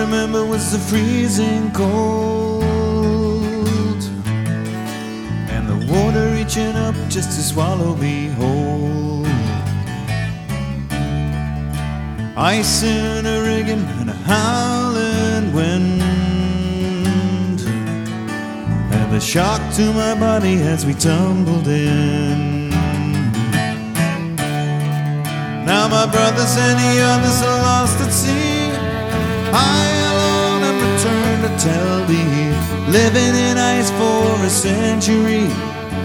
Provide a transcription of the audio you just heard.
remember was the freezing cold, and the water reaching up just to swallow me whole. Ice in a rigging and a howling wind, and the shock to my body as we tumbled in. Now my brothers and the others are lost at sea. I alone am returned to tell thee, living in ice for a century.